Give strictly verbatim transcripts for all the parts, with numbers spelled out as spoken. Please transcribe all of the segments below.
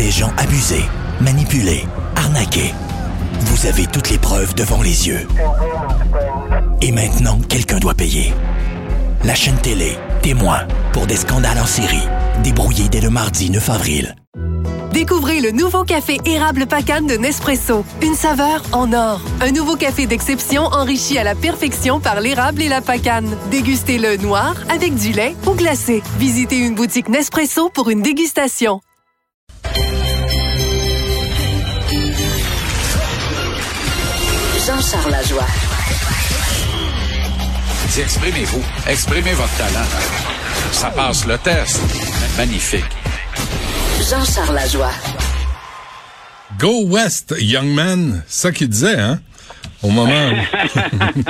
des gens abusés, manipulés, arnaqués. Vous avez toutes les preuves devant les yeux. Et maintenant, quelqu'un doit payer. La chaîne télé, témoin, pour des scandales en série, débrouillés dès le mardi neuf avril. Découvrez le nouveau café érable Pacane de Nespresso. Une saveur en or. Un nouveau café d'exception enrichi à la perfection par l'érable et la pacane. Dégustez-le noir, avec du lait ou glacé. Visitez une boutique Nespresso pour une dégustation. Jean-Charles Lajoie. Exprimez-vous. Exprimez votre talent. Ça passe le test. Magnifique. Jean-Charles Lajoie. Go West, young man. C'est ça qu'il disait, hein? Au moment où...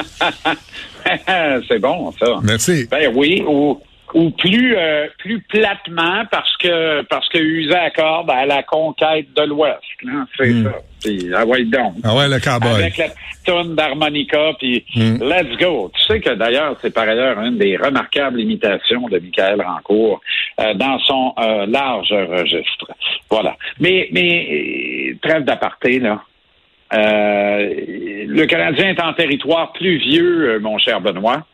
C'est bon, ça. Merci. Ben oui, ou, ou plus euh, plus platement, parce que parce que usé accorde à la conquête de l'Ouest. Là, c'est mm. ça. Puis, ah ouais, donc. Ah ouais, le cowboy. Avec la petite toune d'harmonica, puis mm. let's go. Tu sais que d'ailleurs, c'est par ailleurs une des remarquables imitations de Michael Rancourt euh, dans son euh, large registre. Voilà. Mais, mais trêve d'aparté, là. Euh, le Canadien est en territoire plus vieux, mon cher Benoît.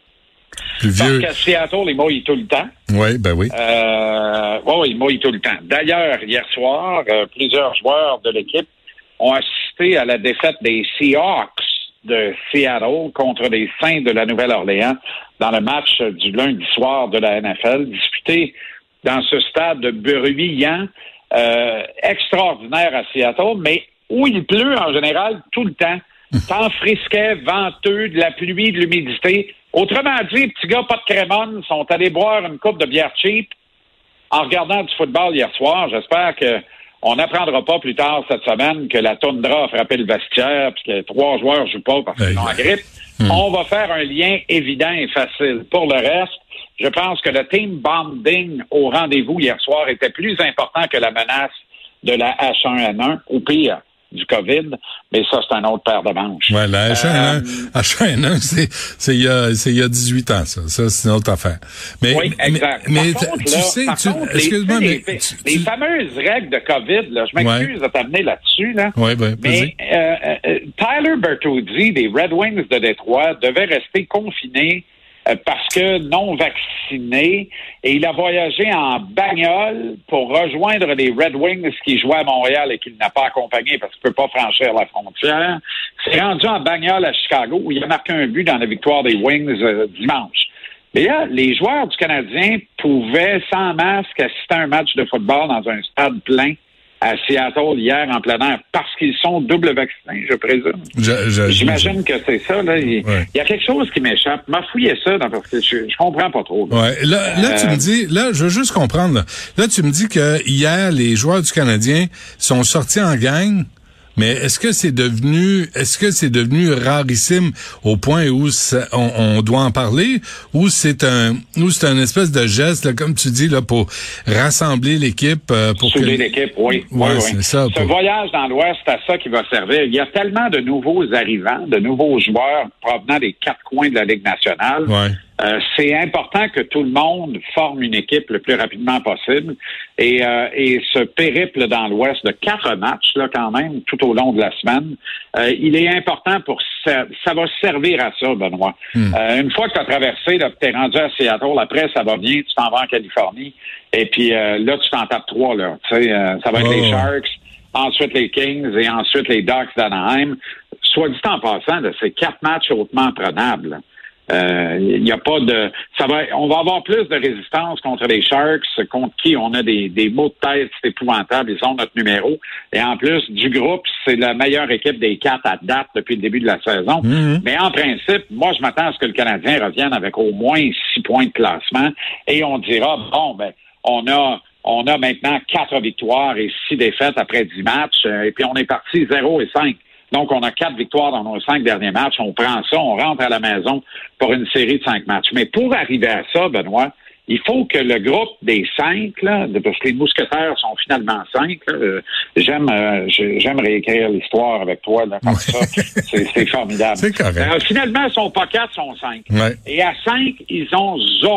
Plus vieux. Parce qu'à Seattle, il mouille tout le temps. Oui, ben oui. Euh, oui, il mouille tout le temps. D'ailleurs, hier soir, euh, plusieurs joueurs de l'équipe ont assisté à la défaite des Seahawks de Seattle contre les Saints de la Nouvelle-Orléans dans le match du lundi soir de la N F L, disputé dans ce stade bruyant, euh, extraordinaire à Seattle, mais où il pleut en général tout le temps. Temps frisquet, venteux, de la pluie, de l'humidité. Autrement dit, petits gars pas de crémone sont allés boire une coupe de bière cheap en regardant du football hier soir. J'espère que on n'apprendra pas plus tard cette semaine que la toundra a frappé le vestiaire puis que trois joueurs jouent pas parce qu'ils ont la grippe. Mmh. On va faire un lien évident et facile. Pour le reste, je pense que le team bonding au rendez-vous hier soir était plus important que la menace de la H un N un, ou pire, du COVID, mais ça, c'est un autre paire de manches. Ouais, la H un N un, euh, H un N un, c'est, c'est il y a, c'est il y a dix-huit ans, ça. Ça, c'est une autre affaire. Mais, oui, exact. Mais, mais contre, tu là, sais, tu, contre, excuse-moi, les, mais. Les, tu, les tu... fameuses règles de COVID, là, je m'excuse ouais. de t'amener là-dessus, là. Oui, oui, mais, euh, euh, Tyler Bertuzzi des Red Wings de Détroit devait rester confiné parce que non vacciné, et il a voyagé en bagnole pour rejoindre les Red Wings qui jouaient à Montréal et qu'il n'a pas accompagné parce qu'il ne peut pas franchir la frontière. Il s'est rendu en bagnole à Chicago où il a marqué un but dans la victoire des Wings euh, dimanche. Et là, les joueurs du Canadien pouvaient, sans masque, assister à un match de football dans un stade plein à Seattle hier en plein air parce qu'ils sont double vaccinés, je présume. Je, je, J'imagine que c'est ça. Là. Il, ouais. il y a quelque chose qui m'échappe. M'a fouillé ça là, parce que je, je comprends pas trop. Là, ouais. là, là euh, tu me dis, là, je veux juste comprendre. Là, là tu me dis que hier, les joueurs du Canadien sont sortis en gang. Mais est-ce que c'est devenu, est-ce que c'est devenu rarissime au point où ça, on, on doit en parler, ou c'est un, ou c'est un espèce de geste, là, comme tu dis, là, pour rassembler l'équipe, euh, pour souder que... l'équipe, oui. Ouais, oui, c'est oui. ça. Ce pour... voyage dans l'Ouest, c'est à ça qui va servir. Il y a tellement de nouveaux arrivants, de nouveaux joueurs provenant des quatre coins de la Ligue nationale. Ouais. Euh, c'est important que tout le monde forme une équipe le plus rapidement possible. Et, euh, et ce périple dans l'Ouest de quatre matchs, là, quand même, tout au long de la semaine, euh, il est important pour... Ça, ça va servir à ça, Benoît. Mm. Euh, une fois que tu as traversé, là, tu es rendu à Seattle, après, ça va bien, tu t'en vas en Californie. Et puis euh, là, tu t'en tapes trois, là. Tu sais, euh, ça va être oh. les Sharks, ensuite les Kings et ensuite les Ducks d'Anaheim. Soit dit en passant, là, c'est quatre matchs hautement prenables, là. Il euh, n'y a pas de... ça va. On va avoir plus de résistance contre les Sharks, contre qui on a des, des mots de tête, c'est épouvantable, ils ont notre numéro. Et en plus, du groupe, c'est la meilleure équipe des quatre à date depuis le début de la saison. Mm-hmm. Mais en principe, moi, je m'attends à ce que le Canadien revienne avec au moins six points de classement. Et on dira, bon, ben, on a... On a maintenant quatre victoires et six défaites après dix matchs. Et puis, on est parti zéro et cinq. Donc, on a quatre victoires dans nos cinq derniers matchs. On prend ça, on rentre à la maison pour une série de cinq matchs. Mais pour arriver à ça, Benoît, il faut que le groupe des cinq, là, parce que les mousquetaires sont finalement cinq, là, j'aime euh, j'aime réécrire l'histoire avec toi, là, comme ça. C'est, c'est formidable. C'est correct. Euh, finalement, ils sont pas quatre, ils sont cinq. Ouais. Et à cinq, ils ont Zorro.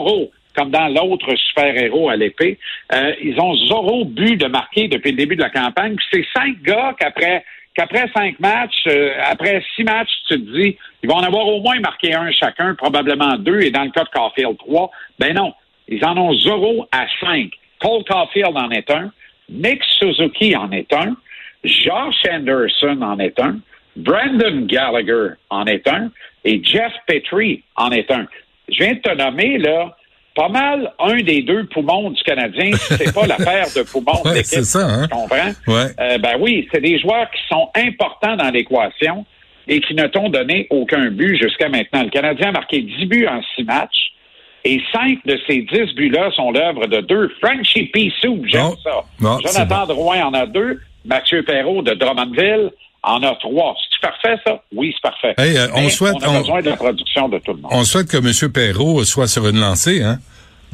comme dans l'autre super-héros à l'épée. Euh, ils ont zéro but de marqué depuis le début de la campagne. Puis c'est cinq gars qu'après qu'après cinq matchs, euh, après six matchs, tu te dis, ils vont en avoir au moins marqué un chacun, probablement deux, et dans le cas de Caulfield, trois. Ben non, ils en ont zéro à cinq. Cole Caulfield en est un, Nick Suzuki en est un, Josh Anderson en est un, Brendan Gallagher en est un, et Jeff Petrie en est un. Je viens de te nommer, là, pas mal un des deux poumons du Canadien, si c'est pas l'affaire de poumons de ouais, l'équipe. C'est ça, hein? Tu comprends? Ouais. Euh, ben oui, c'est des joueurs qui sont importants dans l'équation et qui ne t'ont donné aucun but jusqu'à maintenant. Le Canadien a marqué dix buts en six matchs et cinq de ces dix buts-là sont l'œuvre de deux. Frenchie Pissou, j'aime non. ça. Non, Jonathan bon. Drouin en a deux. Mathieu Perrault de Drummondville en a trois. C'est parfait, ça? Oui, c'est parfait. Hey, euh, on Mais souhaite, on a on, besoin de la production de tout le monde. On souhaite que M. Perrault soit sur une lancée, hein?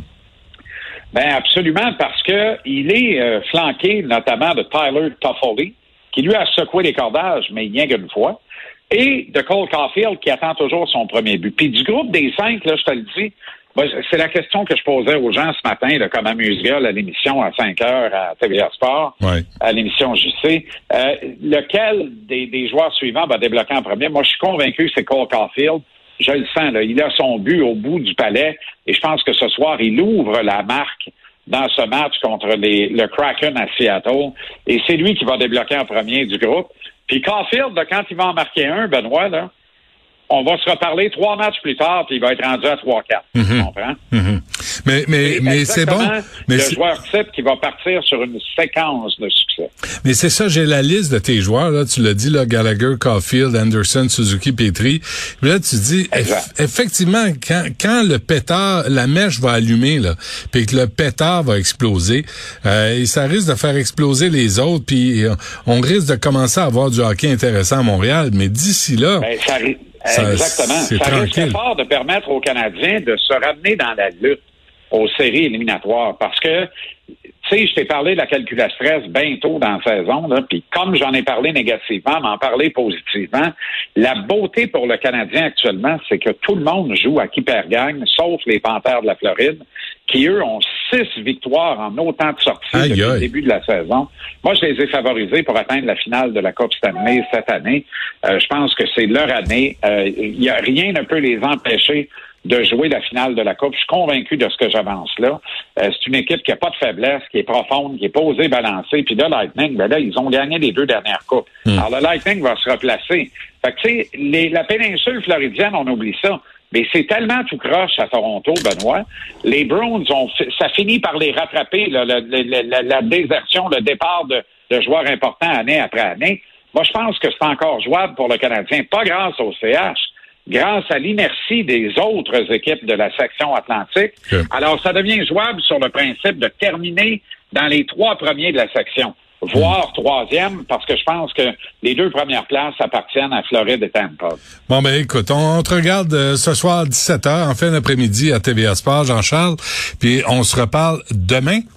Ben absolument, parce que il est euh, flanqué notamment de Tyler Toffoli, qui lui a secoué les cordages, mais rien qu'une fois, et de Cole Caulfield, qui attend toujours son premier but. Puis du groupe des cinq, là, je te le dis, ben, c'est la question que je posais aux gens ce matin, là, comme amuse-gueule à l'émission à cinq heures à T V A Sport, ouais. à l'émission J C. Euh, lequel des, des joueurs suivants va débloquer en premier? Moi, je suis convaincu que c'est Cole Caulfield. Je le sens, là. Il a son but au bout du palais et je pense que ce soir, il ouvre la marque dans ce match contre les, le Kraken à Seattle et c'est lui qui va débloquer en premier du groupe. Puis Caulfield, là, quand il va en marquer un, Benoît, là, on va se reparler trois matchs plus tard puis il va être rendu à trois quatre. Mm-hmm. Tu comprends? Mm-hmm. Mais, mais, mais c'est bon. Mais le c'est... joueur type qui va partir sur une séquence de succès. Mais c'est ça, j'ai la liste de tes joueurs, là. Tu l'as dit, là, Gallagher, Caulfield, Anderson, Suzuki, Petrie. Puis là, tu dis, eff- effectivement, quand, quand le pétard, la mèche va allumer, là, puis que le pétard va exploser, euh, et ça risque de faire exploser les autres, puis on risque de commencer à avoir du hockey intéressant à Montréal. Mais d'ici là... Ben, ça ri- Ça, Exactement. c'est Ça tranquille. risque fort de permettre aux Canadiens de se ramener dans la lutte aux séries éliminatoires. Parce que, tu sais, je t'ai parlé de la calculatrice bien tôt dans la saison, là, puis comme j'en ai parlé négativement, m'en parler positivement, la beauté pour le Canadien actuellement, c'est que tout le monde joue à qui perd gagne, sauf les Panthères de la Floride, qui, eux, ont six victoires en autant de sorties aïe, depuis aïe. le début de la saison. Moi, je les ai favorisés pour atteindre la finale de la Coupe Stanley cette année. Euh, je pense que c'est leur année. Euh, y a, rien ne peut les empêcher de jouer la finale de la Coupe. Je suis convaincu de ce que j'avance là. Euh, c'est une équipe qui n'a pas de faiblesse, qui est profonde, qui est posée, balancée. Puis là, Lightning, ben là, ils ont gagné les deux dernières Coupes. Mm. Alors, le Lightning va se replacer. Fait que, tu sais, les, la péninsule floridienne, on oublie ça. Mais c'est tellement tout croche à Toronto, Benoît. Les Bruins, ont, ça finit par les rattraper, là, la, la, la, la désertion, le départ de, de joueurs importants année après année. Moi, je pense que c'est encore jouable pour le Canadien. Pas grâce au C H, grâce à l'inertie des autres équipes de la section Atlantique. Okay. Alors, ça devient jouable sur le principe de terminer dans les trois premiers de la section, voire troisième, parce que je pense que les deux premières places appartiennent à Floride et Tampa. Bon, ben écoute, on, on te regarde euh, ce soir à dix-sept heures, en fin d'après-midi à T V A Sport, Jean-Charles, puis on se reparle demain.